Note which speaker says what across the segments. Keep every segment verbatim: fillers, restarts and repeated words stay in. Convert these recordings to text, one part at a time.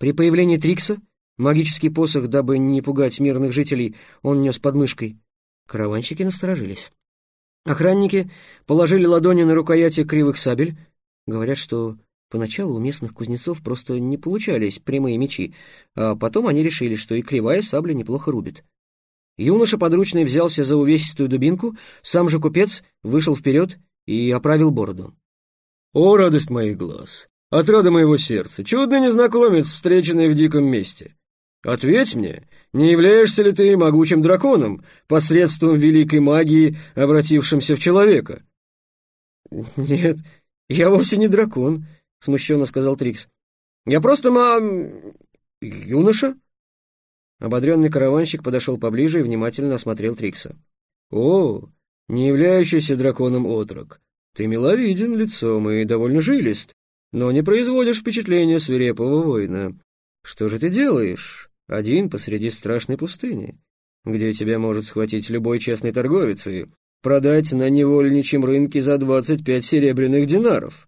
Speaker 1: При появлении Трикса магический посох, дабы не пугать мирных жителей, он нес под мышкой. Караванщики насторожились. Охранники положили ладони на рукояти кривых сабель. Говорят, что поначалу у местных кузнецов просто не получались прямые мечи, а потом они решили, что и кривая сабля неплохо рубит. Юноша подручный взялся за увесистую дубинку, сам же купец вышел вперед и оправил бороду.
Speaker 2: «О, радость моих глаз! Отрада моего сердца! Чудный незнакомец, встреченный в диком месте! Ответь мне, не являешься ли ты могучим драконом, посредством великой магии, обратившимся в человека?»
Speaker 1: «Нет, я вовсе не дракон», — смущенно сказал Трикс. «Я просто ма... юноша». Ободренный караванщик подошел поближе и внимательно осмотрел Трикса.
Speaker 2: «О, не являющийся драконом отрок, ты миловиден лицом и довольно жилист, но не производишь впечатления свирепого воина. Что же ты делаешь, один посреди страшной пустыни, где тебя может схватить любой честный торговец и продать на невольничьем рынке за двадцать пять серебряных динаров?»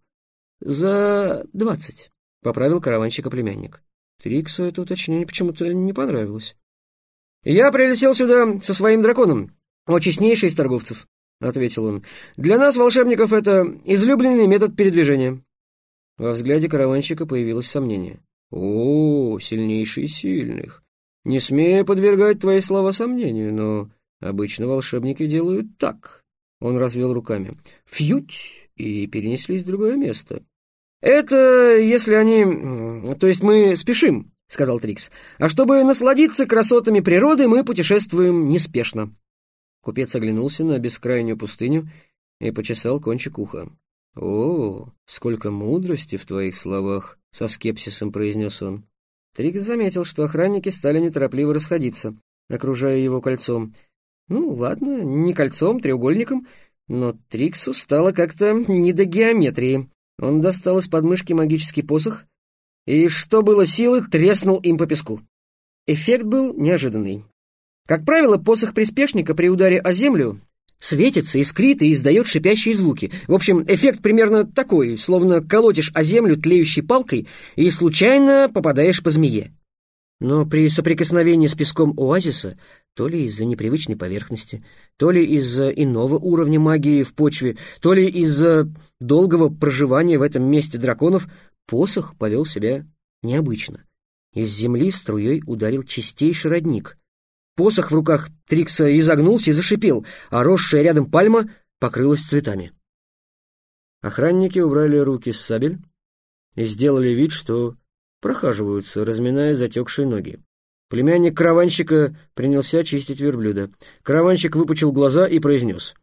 Speaker 1: «За двадцать», — поправил караванщика племянник. Триксу это уточнение почему-то не понравилось. «Я прилетел сюда со своим драконом, о честнейший из торговцев», — ответил он. «Для нас, волшебников, это излюбленный метод передвижения». Во взгляде караванщика появилось сомнение.
Speaker 2: «О, сильнейший из сильных! Не смею подвергать твои слова сомнению, но обычно волшебники делают так».
Speaker 1: Он развел руками.
Speaker 2: «Фьють!» и перенеслись в другое место.
Speaker 1: «Это если они... то есть мы спешим», — сказал Трикс. «А чтобы насладиться красотами природы, мы путешествуем неспешно». Купец оглянулся на бескрайнюю пустыню и почесал кончик уха.
Speaker 2: «О, сколько мудрости в твоих словах!» — со скепсисом произнес он.
Speaker 1: Трикс заметил, что охранники стали неторопливо расходиться, окружая его кольцом. Ну, ладно, не кольцом, треугольником, но Триксу стало как-то не до геометрии. Он достал из подмышки магический посох и, что было силы, треснул им по песку. Эффект был неожиданный. Как правило, посох приспешника при ударе о землю светится, искрит и издает шипящие звуки. В общем, эффект примерно такой, словно колотишь о землю тлеющей палкой и случайно попадаешь по змее. Но при соприкосновении с песком оазиса, то ли из-за непривычной поверхности, то ли из-за иного уровня магии в почве, то ли из-за долгого проживания в этом месте драконов, посох повел себя необычно. Из земли струей ударил чистейший родник. Посох в руках Трикса изогнулся и зашипел, а росшая рядом пальма покрылась цветами. Охранники убрали руки с сабель и сделали вид, что прохаживаются, разминая затекшие ноги. Племянник караванщика принялся чистить верблюда. Караванщик выпучил глаза и произнес: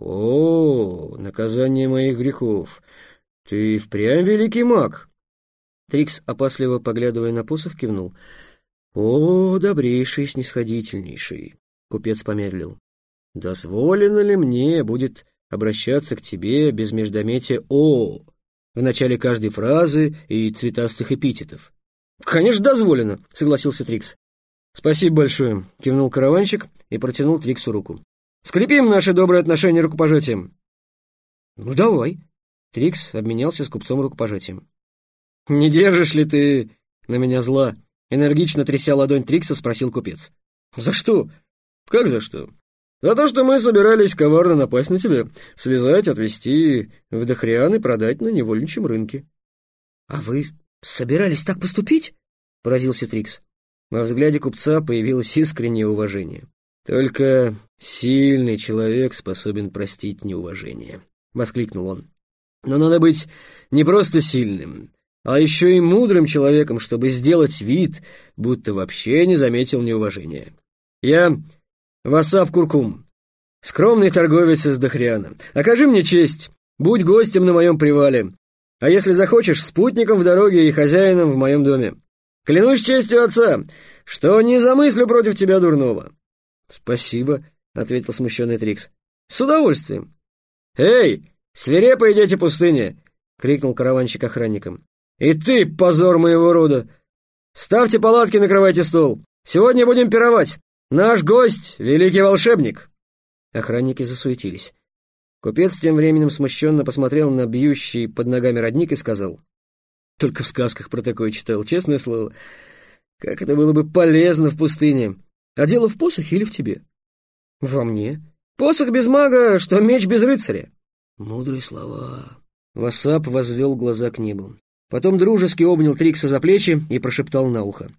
Speaker 2: «О, наказание моих грехов! Ты впрямь великий маг!»
Speaker 1: Трикс, опасливо поглядывая на посох, кивнул. «О, добрейший, снисходительнейший!» Купец помедлил.
Speaker 2: «Дозволено ли мне будет обращаться к тебе без междометия «о» в начале каждой фразы и цветастых эпитетов?»
Speaker 1: «Конечно, дозволено», — согласился Трикс.
Speaker 2: «Спасибо большое», — кивнул караванщик и протянул Триксу руку.
Speaker 1: «Скрепим наши добрые отношения рукопожатием».
Speaker 2: «Ну, давай».
Speaker 1: Трикс обменялся с купцом рукопожатием.
Speaker 2: «Не держишь ли ты на меня зла?» — энергично тряся ладонь Трикса, спросил купец.
Speaker 1: «За что?»
Speaker 2: «Как за что?» «За то, что мы собирались коварно напасть на тебя, связать, отвезти в Дахриан и продать на невольничьем рынке».
Speaker 1: «А вы собирались так поступить?» — поразился Трикс.
Speaker 2: Во взгляде купца появилось искреннее уважение. «Только сильный человек способен простить неуважение», — воскликнул он. «Но надо быть не просто сильным, а еще и мудрым человеком, чтобы сделать вид, будто вообще не заметил неуважения. Я Васап Куркум, скромный торговец из Дахриана. Окажи мне честь, будь гостем на моем привале, а если захочешь, спутником в дороге и хозяином в моем доме. Клянусь честью отца, что не замыслю против тебя дурного».
Speaker 1: «Спасибо», — ответил смущенный Трикс.
Speaker 2: «С удовольствием». «Эй, свирепые дети пустыни!» — крикнул караванщик охранникам. «И ты, позор моего рода! Ставьте палатки, накрывайте стол. Сегодня будем пировать. Наш гость — великий волшебник».
Speaker 1: Охранники засуетились. Купец тем временем смущенно посмотрел на бьющий под ногами родник и сказал:
Speaker 2: Только в сказках про такое читал, честное слово. Как это было бы полезно в пустыне. А дело в посохе или в тебе?
Speaker 1: Во мне.
Speaker 2: Посох без мага, что меч без рыцаря.
Speaker 1: Мудрые слова.
Speaker 2: Васап возвел глаза к небу. Потом дружески обнял Трикса за плечи и прошептал на ухо.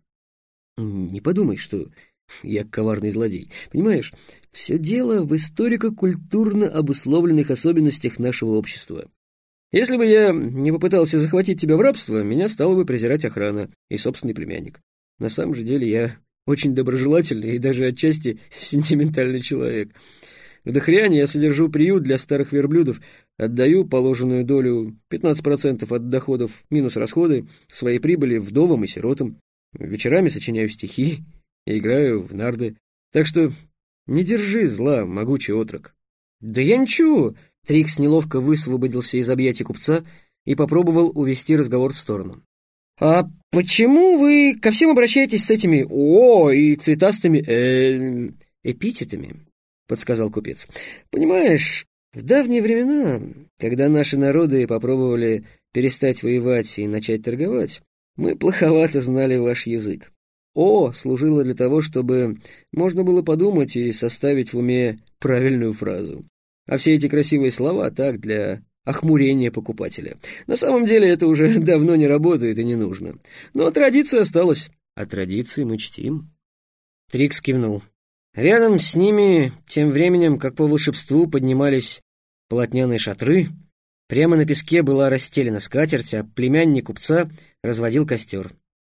Speaker 2: «Не подумай, что я коварный злодей. Понимаешь, все дело в историко-культурно обусловленных особенностях нашего общества. Если бы я не попытался захватить тебя в рабство, меня стала бы презирать охрана и собственный племянник. На самом же деле я очень доброжелательный и даже отчасти сентиментальный человек. В Дахриане я содержу приют для старых верблюдов, отдаю положенную долю пятнадцать процентов от доходов минус расходы своей прибыли вдовам и сиротам. Вечерами сочиняю стихи и играю в нарды. Так что не держи зла, могучий отрок».
Speaker 1: «Да я ничего!» Трикс неловко высвободился из объятий купца и попробовал увести разговор в сторону. «А почему вы ко всем обращаетесь с этими «о» и цветастыми э, эпитетами?» — подсказал купец. «Понимаешь, в давние времена, когда наши народы попробовали перестать воевать и начать торговать, мы плоховато знали ваш язык. «О» служило для того, чтобы можно было подумать и составить в уме правильную фразу. А все эти красивые слова так, для охмурения покупателя. На самом деле это уже давно не работает и не нужно. Но традиция осталась. А традиции мы чтим».
Speaker 2: Трикс кивнул. Рядом с ними, тем временем, как по волшебству, поднимались полотняные шатры. Прямо на песке была расстелена скатерть, а племянник купца разводил костер.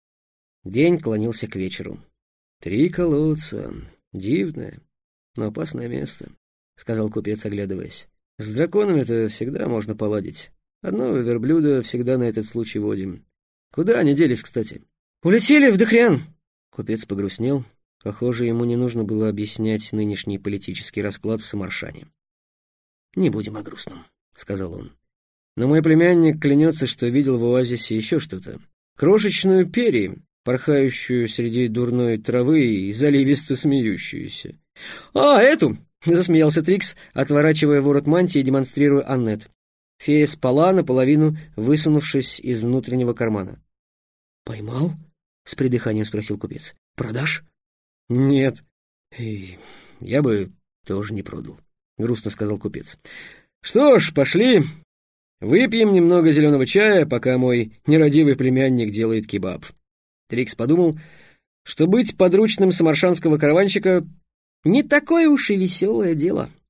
Speaker 2: День клонился к вечеру. «Три колодца. Дивное, но опасное место», — сказал купец, оглядываясь. «С драконами-то всегда можно поладить. Одного верблюда всегда на этот случай водим. Куда они делись, кстати?»
Speaker 1: «Улетели в Дахриан».
Speaker 2: Купец погрустнел. Похоже, ему не нужно было объяснять нынешний политический расклад в Самаршане.
Speaker 1: «Не будем о грустном»,
Speaker 2: — сказал он. «Но мой племянник клянется, что видел в оазисе еще что-то. Крошечную перья, порхающую среди дурной травы и заливисто смеющуюся».
Speaker 1: «А, эту!» — засмеялся Трикс, отворачивая ворот мантии и демонстрируя Аннет. Фея спала, наполовину высунувшись из внутреннего кармана. «Поймал?» — с придыханием спросил купец. «Продашь?»
Speaker 2: «Нет, и я бы тоже не продал», — грустно сказал купец. «Что ж, пошли, выпьем немного зеленого чая, пока мой нерадивый племянник делает кебаб». Трикс подумал, что быть подручным самаршанского караванщика не такое уж и веселое дело.